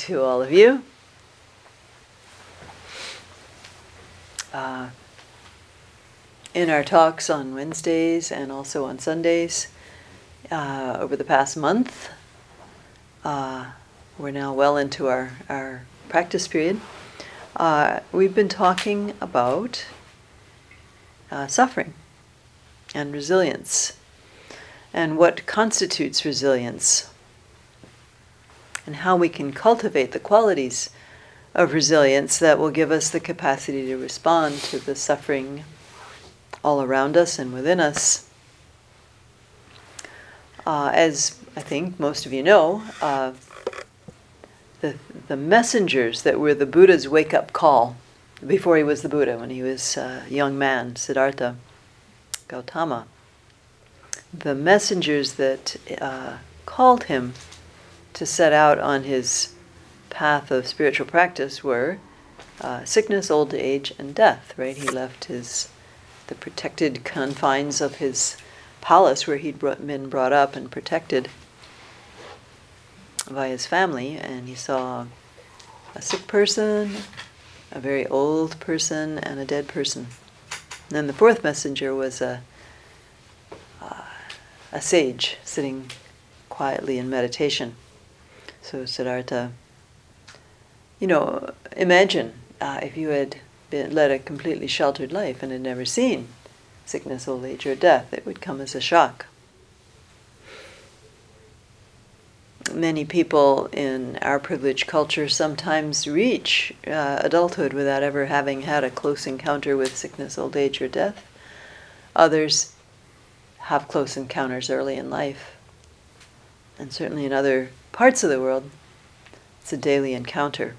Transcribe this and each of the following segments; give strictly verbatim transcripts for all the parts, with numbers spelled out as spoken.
to all of you. Uh, in our talks on Wednesdays and also on Sundays uh, over the past month, uh, we're now well into our, our practice period, uh, we've been talking about uh, suffering and resilience and what constitutes resilience, and how we can cultivate the qualities of resilience that will give us the capacity to respond to the suffering all around us and within us. Uh, as I think most of you know, uh, the, the messengers that were the Buddha's wake-up call before he was the Buddha, when he was a young man, Siddhartha Gautama, the messengers that uh, called him to set out on his path of spiritual practice were uh, sickness, old age, and death, right? He left his the protected confines of his palace where he'd brought, been brought up and protected by his family, and he saw a sick person, a very old person, and a dead person. And then the fourth messenger was a, uh, a sage sitting quietly in meditation. So Siddhartha, you know, imagine uh, if you had been, led a completely sheltered life and had never seen sickness, old age, or death. It would come as a shock. Many people in our privileged culture sometimes reach uh, adulthood without ever having had a close encounter with sickness, old age, or death. Others have close encounters early in life. And certainly in other parts of the world, it's a daily encounter.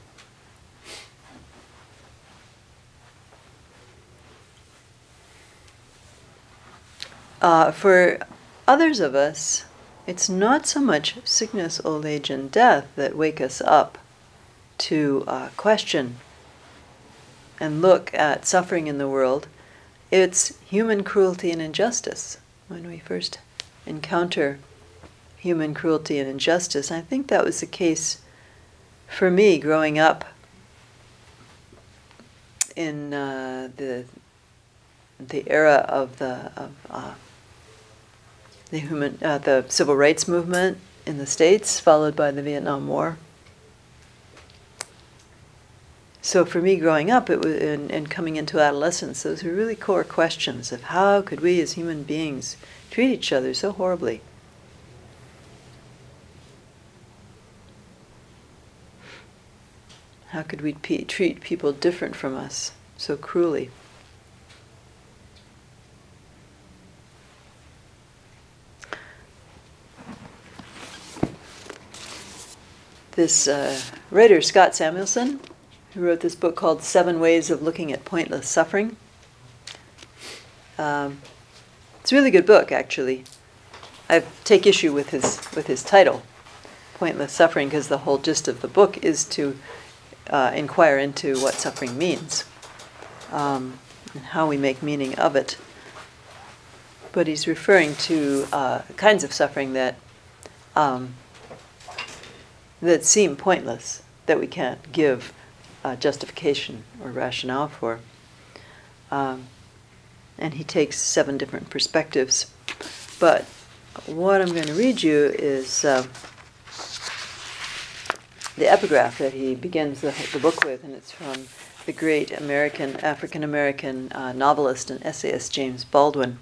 Uh, for others of us, it's not so much sickness, old age, and death that wake us up to uh, question and look at suffering in the world. It's human cruelty and injustice. When we first encounter human cruelty and injustice, I think that was the case for me growing up in uh, the the era of the of uh, the human uh, the civil rights movement in the States, followed by the Vietnam War. So for me, growing up, it was and, and coming into adolescence, those were really core questions of how could we as human beings treat each other so horribly. How could we pe- treat people different from us so cruelly? This uh, writer, Scott Samuelson, who wrote this book called Seven Ways of Looking at Pointless Suffering. Um, it's a really good book, actually. I take issue with his with his title, Pointless Suffering, because the whole gist of the book is to uh, inquire into what suffering means um, and how we make meaning of it. But he's referring to uh, kinds of suffering that um, that seem pointless, that we can't give uh, justification or rationale for. Um, and he takes seven different perspectives. But what I'm going to read you is uh, the epigraph that he begins the, the book with, and it's from the great American, African-American uh, novelist and essayist James Baldwin,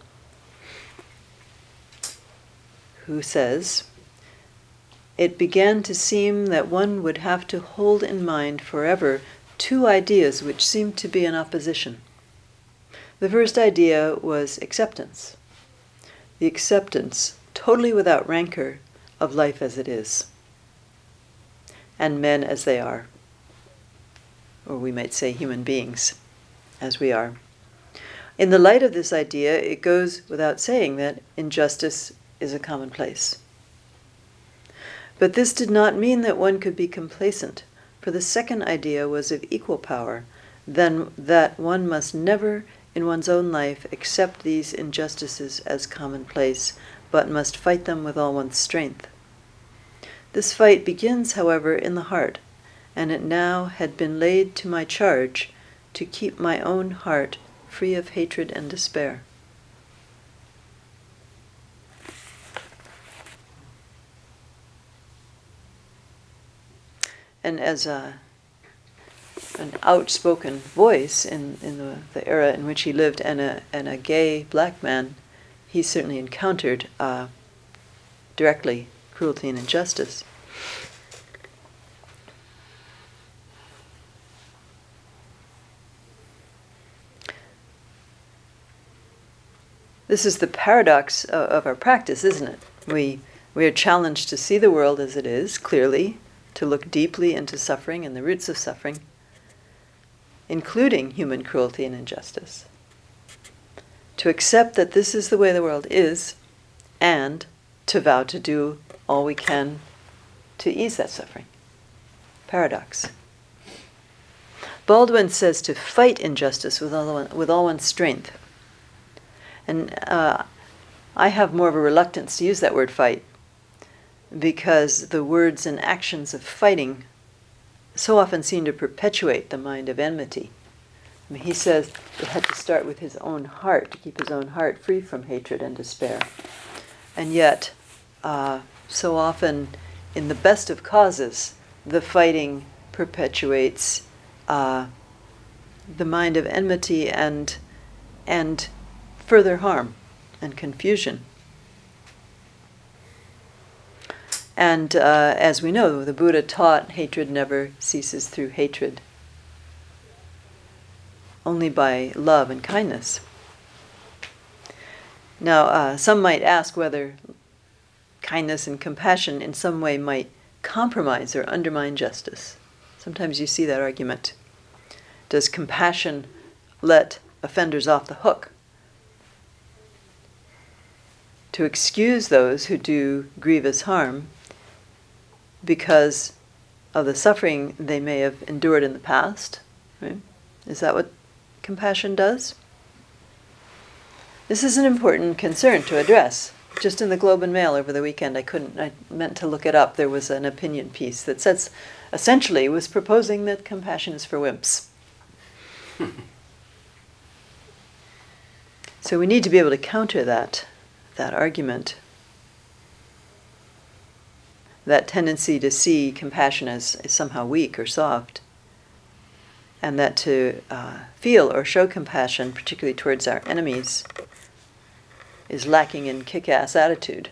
who says, "It began to seem that one would have to hold in mind forever two ideas which seemed to be in opposition. The first idea was acceptance. The acceptance, totally without rancor, of life as it is, and men as they are, or we might say human beings as we are. In the light of this idea, it goes without saying that injustice is a commonplace. But this did not mean that one could be complacent, for the second idea was of equal power, then that one must never in one's own life accept these injustices as commonplace, but must fight them with all one's strength. This fight begins, however, in the heart, and it now had been laid to my charge to keep my own heart free of hatred and despair. And as a, an outspoken voice in, in the, the era in which he lived, and a, and a gay black man, he certainly encountered uh, directly cruelty and injustice. This is the paradox of, of our practice, isn't it? We, we are challenged to see the world as it is, clearly, to look deeply into suffering and the roots of suffering, including human cruelty and injustice, to accept that this is the way the world is, and to vow to do all we can to ease that suffering. Paradox. Baldwin says to fight injustice with all, one, with all one's strength. And uh, I have more of a reluctance to use that word fight, because the words and actions of fighting so often seem to perpetuate the mind of enmity. I mean, he says it had to start with his own heart, to keep his own heart free from hatred and despair. And yet, uh, so often, in the best of causes, the fighting perpetuates uh, the mind of enmity and, and further harm and confusion. And uh, as we know, the Buddha taught hatred never ceases through hatred, only by love and kindness. Now, uh, some might ask whether kindness and compassion in some way might compromise or undermine justice. Sometimes you see that argument. Does compassion let offenders off the hook? To excuse those who do grievous harm because of the suffering they may have endured in the past, right? Is that what compassion does? This is an important concern to address. Just in the Globe and Mail over the weekend, I couldn't, I meant to look it up, there was an opinion piece that says, essentially was proposing that compassion is for wimps. So we need to be able to counter that, that argument. That tendency to see compassion as, as somehow weak or soft, and that to uh, feel or show compassion, particularly towards our enemies, is lacking in kick-ass attitude.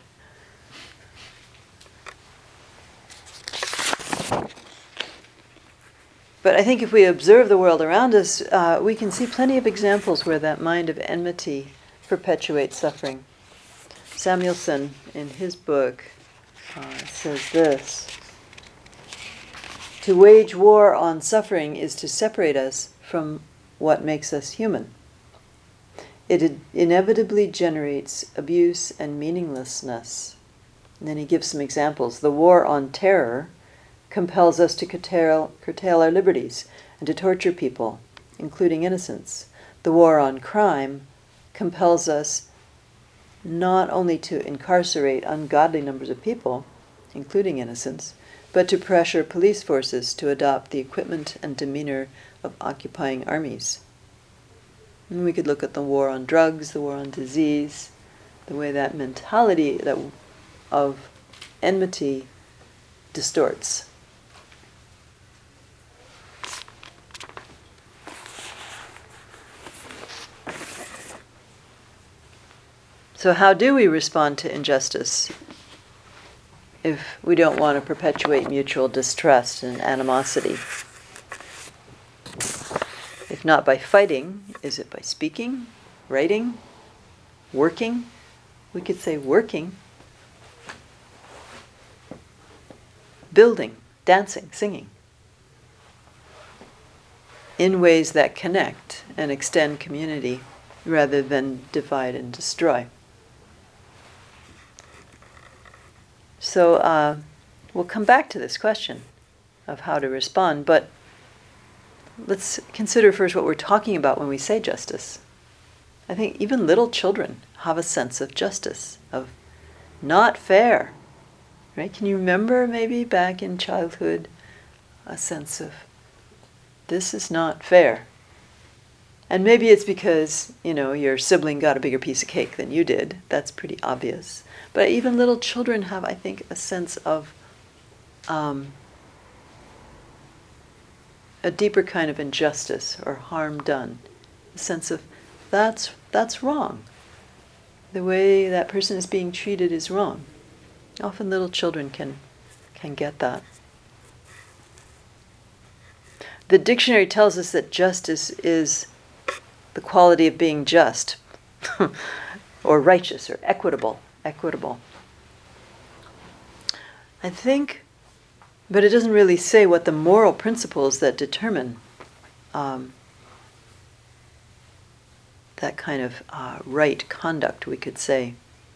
But I think if we observe the world around us, uh, we can see plenty of examples where that mind of enmity perpetuates suffering. Samuelson, in his book, Uh, says this: to wage war on suffering is to separate us from what makes us human. It in- inevitably generates abuse and meaninglessness. And then he gives some examples. The war on terror compels us to curtail, curtail our liberties and to torture people, including innocents. The war on crime compels us not only to incarcerate ungodly numbers of people, including innocents, but to pressure police forces to adopt the equipment and demeanor of occupying armies. And we could look at the war on drugs, the war on disease, the way that mentality that of enmity distorts. So how do we respond to injustice if we don't want to perpetuate mutual distrust and animosity? If not by fighting, is it by speaking, writing, working? We could say working. Building, dancing, singing. In ways that connect and extend community rather than divide and destroy. So uh, we'll come back to this question of how to respond, but let's consider first what we're talking about when we say justice. I think even little children have a sense of justice, of not fair, right? Can you remember maybe back in childhood a sense of, this is not fair. And maybe it's because, you know, your sibling got a bigger piece of cake than you did. That's pretty obvious. But even little children have, I think, a sense of um, a deeper kind of injustice or harm done. A sense of, that's that's wrong. The way that person is being treated is wrong. Often little children can can get that. The dictionary tells us that justice is the quality of being just, or righteous, or equitable. Equitable. I think, but it doesn't really say what the moral principles that determine um, that kind of uh, right conduct, we could say.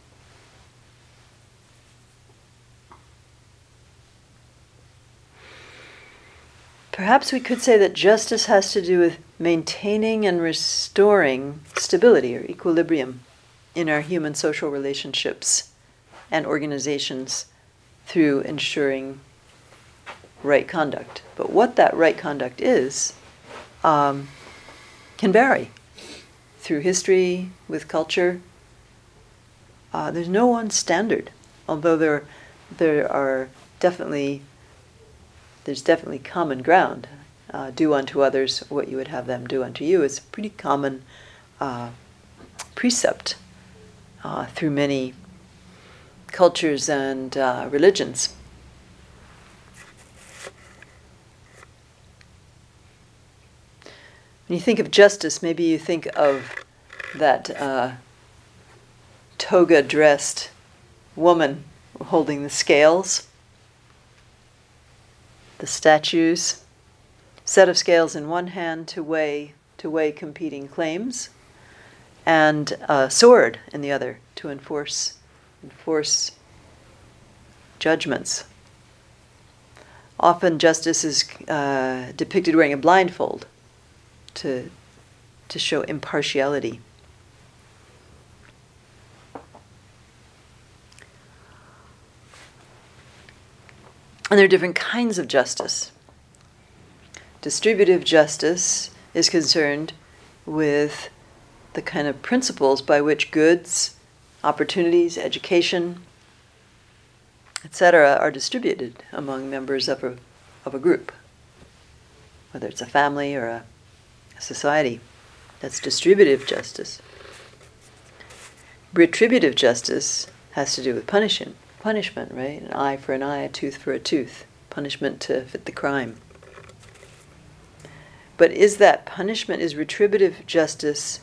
Perhaps we could say that justice has to do with maintaining and restoring stability or equilibrium in our human social relationships and organizations through ensuring right conduct. But what that right conduct is um, can vary through history, with culture. Uh, there's no one standard, although there there are definitely there's definitely common ground. Uh, do unto others what you would have them do unto you is a pretty common uh, precept uh, through many cultures and uh, religions. When you think of justice, maybe you think of that uh, toga-dressed woman holding the scales, the statues, set of scales in one hand to weigh to weigh competing claims, and a sword in the other to enforce enforce judgments. Often justice is uh, depicted wearing a blindfold to to show impartiality. And there are different kinds of justice. Distributive justice is concerned with the kind of principles by which goods, opportunities, education, et cetera are distributed among members of a of a group, whether it's a family or a, a society. That's distributive justice. Retributive justice has to do with punishment. Punishment, right? An eye for an eye, a tooth for a tooth. Punishment to fit the crime. But is that punishment, is retributive justice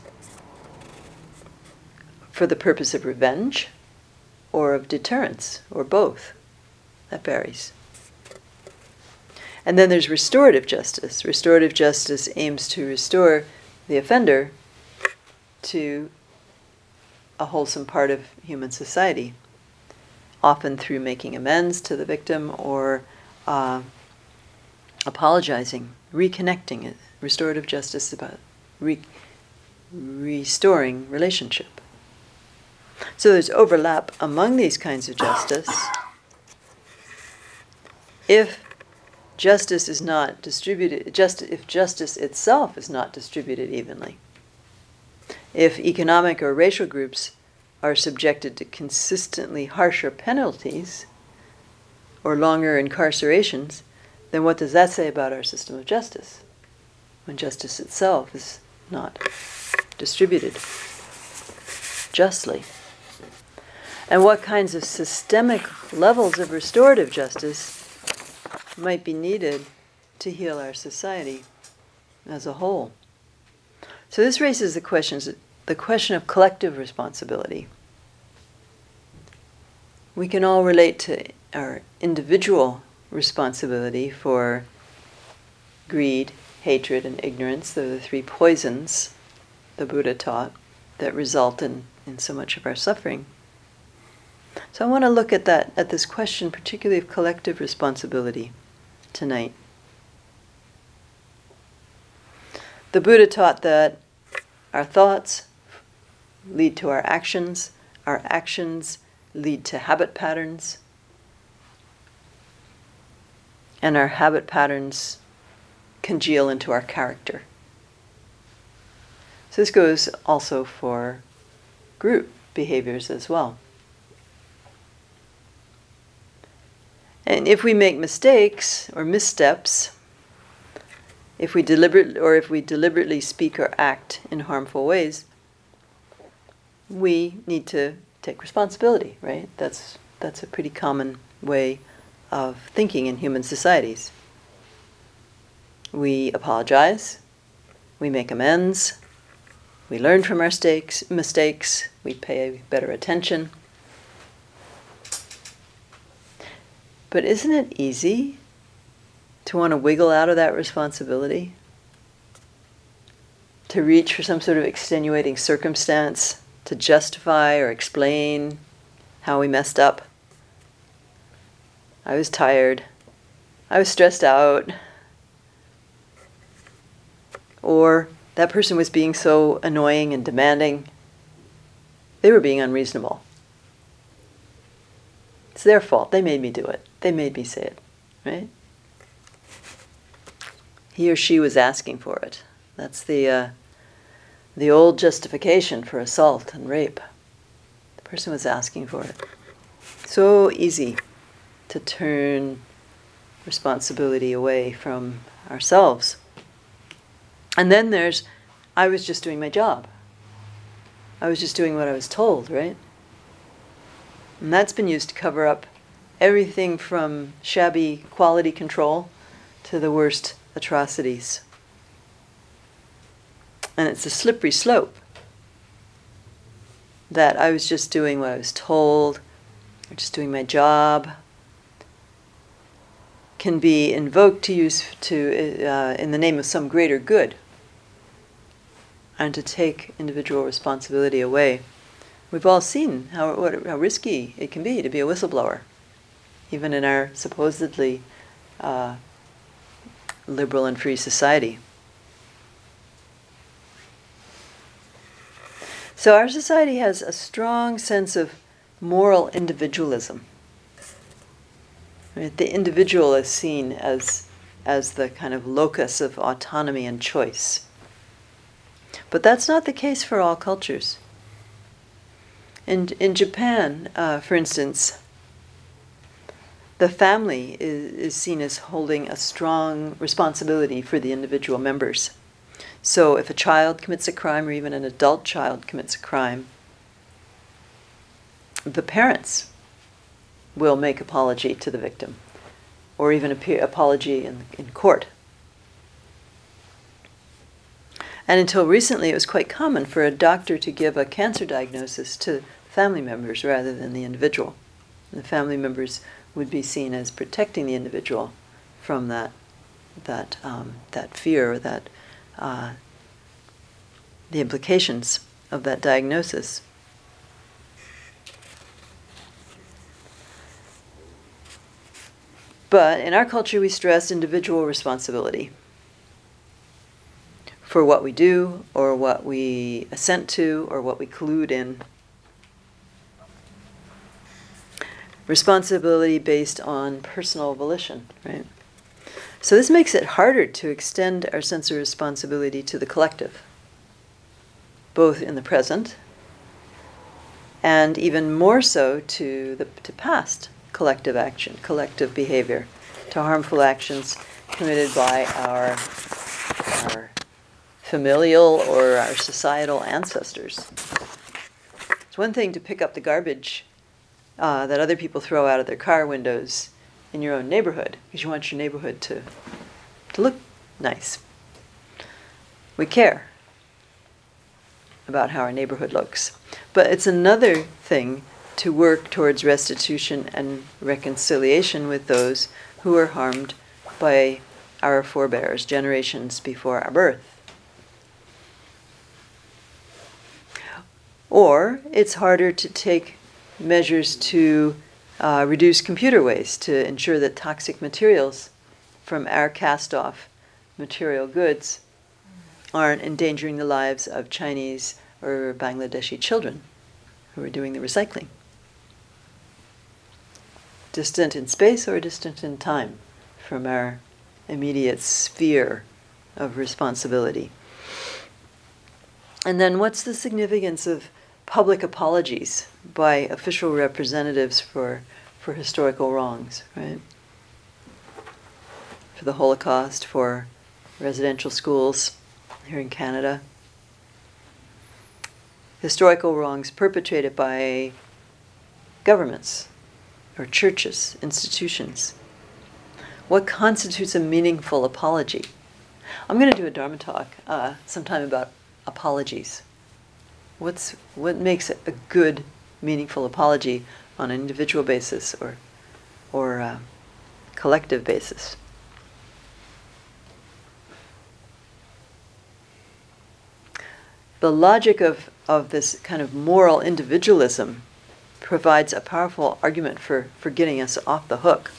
for the purpose of revenge or of deterrence, or both? That varies. And then there's restorative justice. Restorative justice aims to restore the offender to a wholesome part of human society, often through making amends to the victim or uh, apologizing, reconnecting it. Restorative justice is about re- restoring relationship. So there's overlap among these kinds of justice. If justice is not distributed, just if justice itself is not distributed evenly, if economic or racial groups are subjected to consistently harsher penalties or longer incarcerations, then what does that say about our system of justice, when justice itself is not distributed justly? And what kinds of systemic levels of restorative justice might be needed to heal our society as a whole? So this raises the questions, the question of collective responsibility. We can all relate to our individual responsibility for greed, hatred, and ignorance. They're the three poisons the Buddha taught that result in, in so much of our suffering. So I want to look at that, at this question, particularly of collective responsibility tonight. The Buddha taught that our thoughts lead to our actions, our actions lead to habit patterns, and our habit patterns congeal into our character. So this goes also for group behaviors as well. And if we make mistakes or missteps, if we deliberate or if we deliberately speak or act in harmful ways, we need to take responsibility, right? That's that's a pretty common way of thinking in human societies. We apologize, we make amends, we learn from our mistakes, mistakes, we pay better attention. But isn't it easy to want to wiggle out of that responsibility? To reach for some sort of extenuating circumstance to justify or explain how we messed up. I was tired. I was stressed out. Or that person was being so annoying and demanding. They were being unreasonable. It's their fault. They made me do it. They made me say it, right? He or she was asking for it. That's the uh, the old justification for assault and rape. The person was asking for it. So easy to turn responsibility away from ourselves. And then there's, I was just doing my job. I was just doing what I was told, right? And that's been used to cover up everything from shabby quality control to the worst atrocities. And it's a slippery slope that I was just doing what I was told, or just doing my job, can be invoked to use to uh, in the name of some greater good, and to take individual responsibility away. We've all seen how what, how risky it can be to be a whistleblower, even in our supposedly uh, liberal and free society. So our society has a strong sense of moral individualism. Right? The individual is seen as, as the kind of locus of autonomy and choice. But that's not the case for all cultures. In, in Japan, uh, for instance, the family is, is seen as holding a strong responsibility for the individual members. So if a child commits a crime, or even an adult child commits a crime, the parents will make apology to the victim, or even appear apology in, in court. And until recently, it was quite common for a doctor to give a cancer diagnosis to family members rather than the individual. And the family members would be seen as protecting the individual from that that um, that fear, or that uh, the implications of that diagnosis. But in our culture, we stress individual responsibility for what we do, or what we assent to, or what we collude in. Responsibility based on personal volition, right? So this makes it harder to extend our sense of responsibility to the collective, both in the present and even more so to the to past collective action, collective behavior, to harmful actions committed by our, our familial or our societal ancestors. It's one thing to pick up the garbage uh, that other people throw out of their car windows in your own neighborhood, because you want your neighborhood to, to look nice. We care about how our neighborhood looks. But it's another thing to work towards restitution and reconciliation with those who were harmed by our forebears, generations before our birth. Or it's harder to take measures to uh, reduce computer waste, to ensure that toxic materials from our cast-off material goods aren't endangering the lives of Chinese or Bangladeshi children who are doing the recycling. Distant in space or distant in time from our immediate sphere of responsibility. And then what's the significance of public apologies by official representatives for, for historical wrongs, right? For the Holocaust, for residential schools here in Canada. Historical wrongs perpetrated by governments or churches, institutions. What constitutes a meaningful apology? I'm going to do a Dharma talk uh, sometime about apologies. What's what makes a good, meaningful apology on an individual basis or or uh, collective basis? The logic of, of this kind of moral individualism provides a powerful argument for, for getting us off the hook.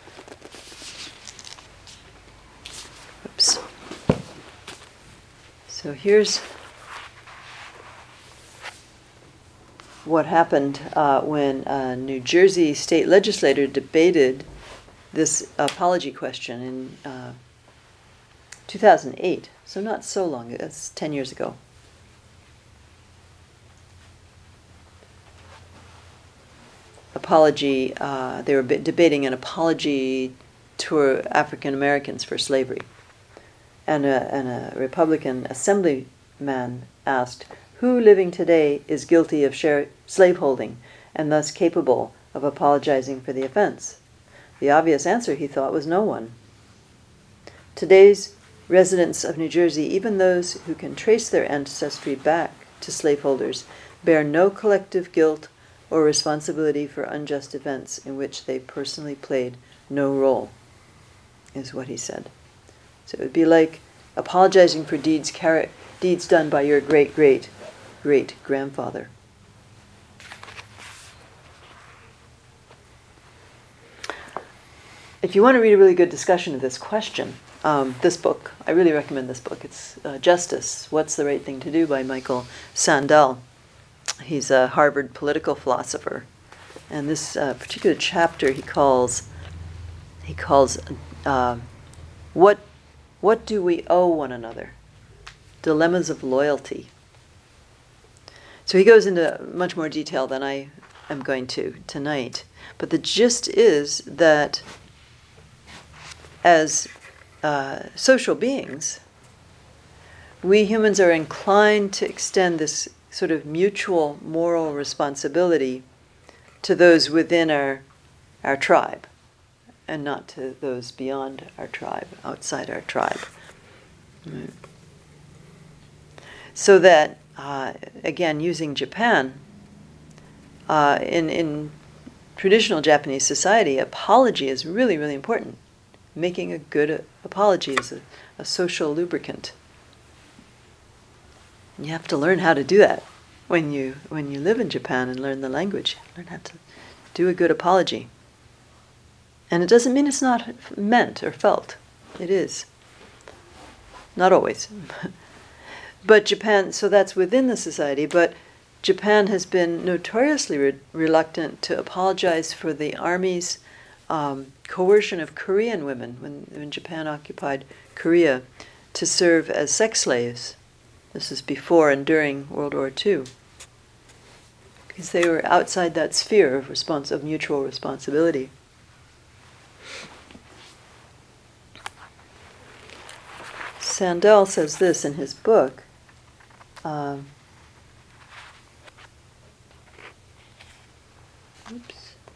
Oops. So here's what happened uh, when a New Jersey state legislator debated this apology question in uh, two thousand eight. So not so long, that's ten years ago. Apology, uh, they were b- debating an apology to African Americans for slavery. And a, and a Republican assemblyman asked, who living today is guilty of share- slaveholding and thus capable of apologizing for the offense? The obvious answer, he thought, was no one. Today's residents of New Jersey, even those who can trace their ancestry back to slaveholders, bear no collective guilt or responsibility for unjust events in which they personally played no role, is what he said. So it would be like apologizing for deeds car- deeds done by your great-great-great-grandfather. If you want to read a really good discussion of this question, um, this book, I really recommend this book. It's uh, Justice, What's the Right Thing to Do by Michael Sandel. He's a Harvard political philosopher. And this uh, particular chapter he calls, he calls, uh, what, what do we owe one another? Dilemmas of loyalty. So he goes into much more detail than I am going to tonight. But the gist is that as uh, social beings, we humans are inclined to extend this sort of mutual moral responsibility to those within our our tribe, and not to those beyond our tribe, outside our tribe. Right. So that, uh, again, using Japan, uh, in in traditional Japanese society, apology is really, really important. Making a good apology is a, a social lubricant. You have to learn how to do that when you when you live in Japan and learn the language. Learn how to do a good apology. And it doesn't mean it's not meant or felt. It is. Not always. But Japan, so that's within the society, but Japan has been notoriously re- reluctant to apologize for the army's um, coercion of Korean women when, when Japan occupied Korea to serve as sex slaves. This is before and during World War Two. Because they were outside that sphere of response of mutual responsibility. Sandel says this in his book. Um, oops.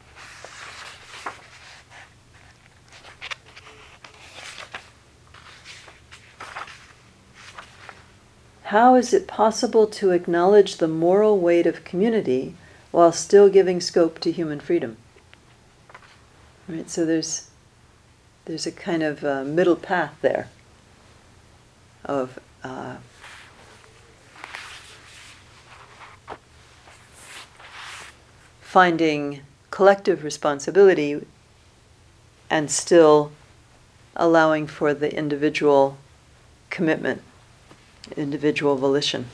How is it possible to acknowledge the moral weight of community while still giving scope to human freedom? Right, so there's there's a kind of uh, middle path there of uh, finding collective responsibility and still allowing for the individual commitment, individual volition.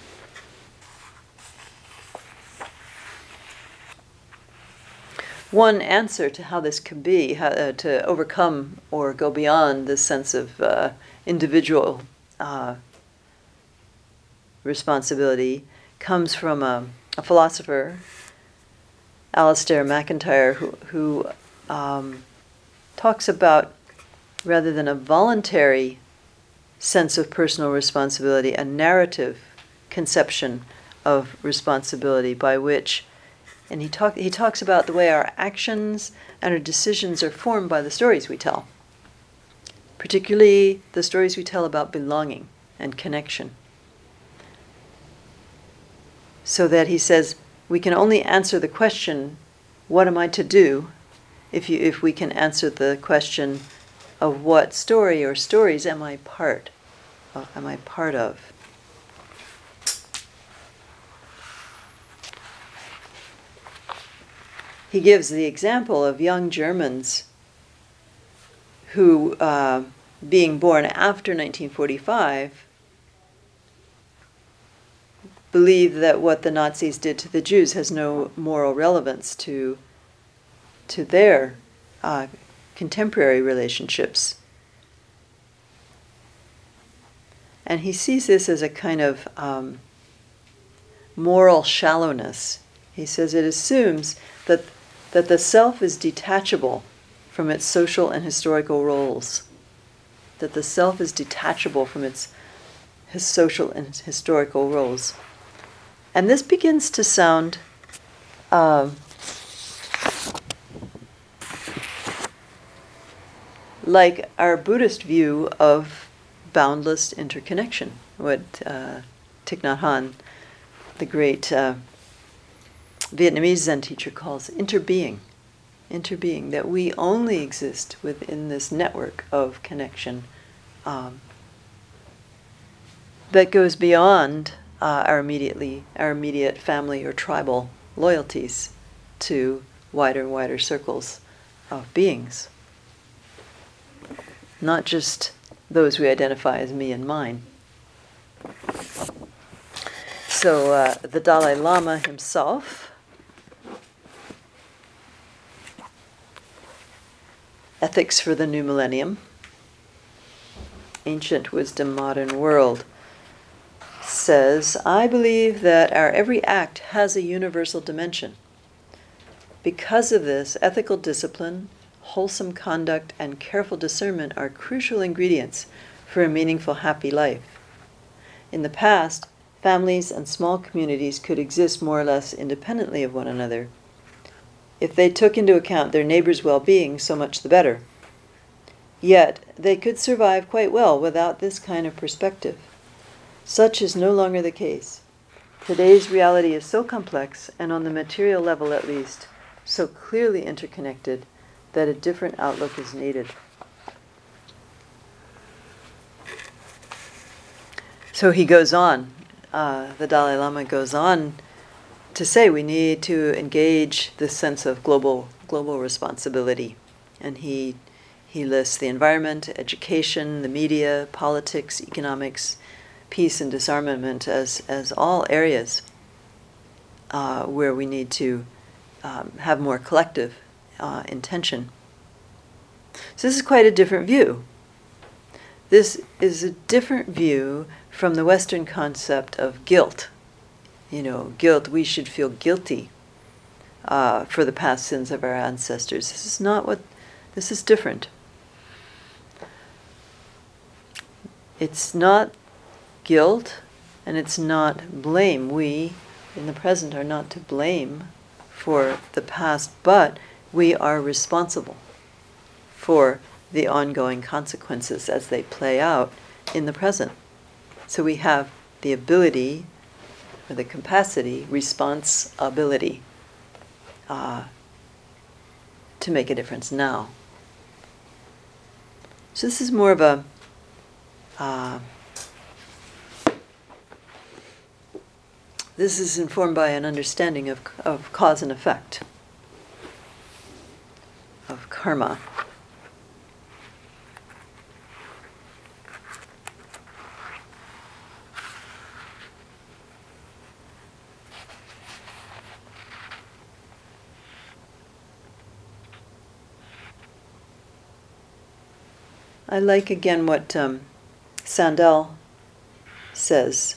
one answer to how this could be, how, uh, to overcome or go beyond this sense of uh, individual uh, responsibility, comes from a, a philosopher, Alistair MacIntyre, who, who um, talks about, rather than a voluntary sense of personal responsibility, a narrative conception of responsibility by which, and he talk, he talks about the way our actions and our decisions are formed by the stories we tell, particularly the stories we tell about belonging and connection. So that he says we can only answer the question, what am I to do, if you if we can answer the question of what story or stories am I part of, am I part of. He gives the example of young Germans who, uh, being born after nineteen forty-five, believe that what the Nazis did to the Jews has no moral relevance to, to their uh, contemporary relationships. And he sees this as a kind of um, moral shallowness. He says it assumes that, that the self is detachable from its social and historical roles, that the self is detachable from its his social and historical roles. And this begins to sound um, like our Buddhist view of boundless interconnection, what uh, Thich Nhat Hanh, the great uh, Vietnamese Zen teacher, calls interbeing. Interbeing, that we only exist within this network of connection um, that goes beyond uh, our immediately our immediate family or tribal loyalties to wider and wider circles of beings, not just those we identify as me and mine. So uh, the Dalai Lama himself, Ethics for the New Millennium, Ancient Wisdom, Modern World, says, I believe that our every act has a universal dimension. Because of this, ethical discipline, wholesome conduct, and careful discernment are crucial ingredients for a meaningful, happy life. In the past, families and small communities could exist more or less independently of one another. If they took into account their neighbors' well-being, so much the better. Yet, they could survive quite well without this kind of perspective. Such is no longer the case. Today's reality is so complex, and on the material level at least, so clearly interconnected, that a different outlook is needed. So he goes on, uh, the Dalai Lama goes on to say we need to engage this sense of global global responsibility. And he he lists the environment, education, the media, politics, economics, peace and disarmament as, as all areas uh, where we need to um, have more collective uh, intention. So this is quite a different view. This is a different view from the Western concept of guilt. You know, guilt, we should feel guilty uh, for the past sins of our ancestors. This is not what, this is different. It's not guilt, and it's not blame. We, in the present, are not to blame for the past, but we are responsible for the ongoing consequences as they play out in the present. So we have the ability, or the capacity, responsibility, uh, to make a difference now. So this is more of a uh, this is informed by an understanding of, of cause and effect, of karma. I like again what um, Sandel says.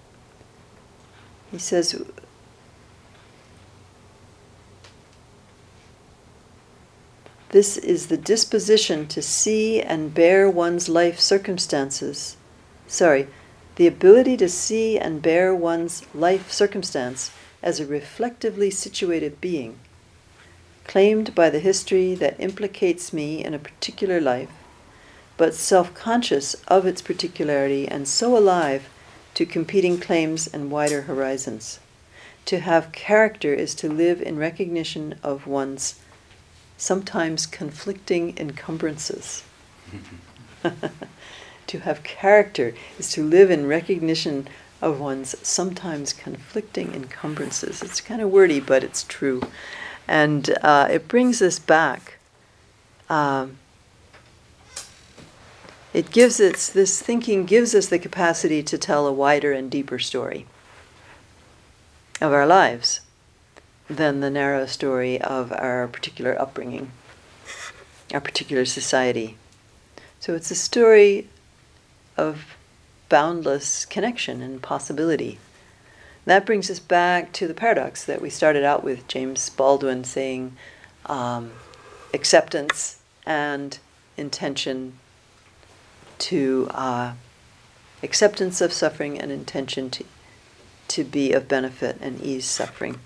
He says, this is the disposition to see and bear one's life circumstances. Sorry, the ability to see and bear one's life circumstance as a reflectively situated being, claimed by the history that implicates me in a particular life, but self-conscious of its particularity and so alive to competing claims and wider horizons. To have character is to live in recognition of one's sometimes conflicting encumbrances. To have character is to live in recognition of one's sometimes conflicting encumbrances. It's kind of wordy, but it's true. And uh, it brings us back. Um, it gives us, this thinking gives us the capacity to tell a wider and deeper story of our lives than the narrow story of our particular upbringing, our particular society. So it's a story of boundless connection and possibility. That brings us back to the paradox that we started out with, James Baldwin saying um, acceptance and intention to uh, acceptance of suffering and intention to, to be of benefit and ease suffering.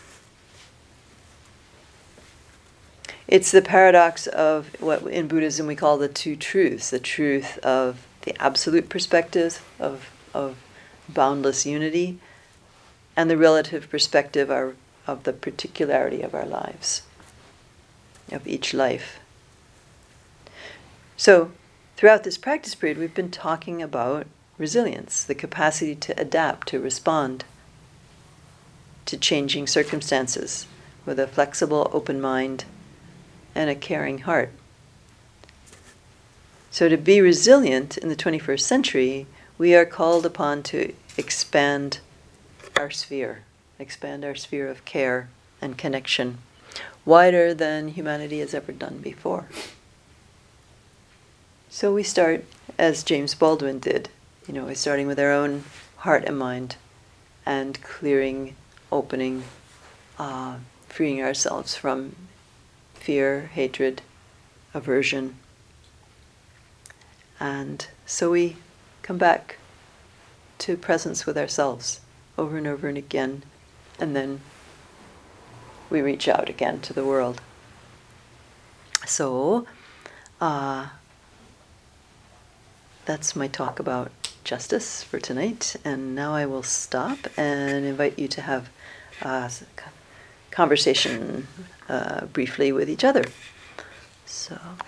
It's the paradox of what in Buddhism we call the two truths, the truth of the absolute perspective of, of boundless unity and the relative perspective of, of the particularity of our lives, of each life. So, throughout this practice period, we've been talking about resilience, the capacity to adapt, to respond to changing circumstances with a flexible, open mind and a caring heart. So to be resilient in the twenty-first century, we are called upon to expand our sphere, expand our sphere of care and connection, wider than humanity has ever done before. So we start, as James Baldwin did, you know, starting with our own heart and mind and clearing, opening, uh, freeing ourselves from fear, hatred, aversion. And so we come back to presence with ourselves over and over and again, and then we reach out again to the world. So, uh, that's my talk about justice for tonight, and now I will stop and invite you to have a conversation uh, briefly with each other. So.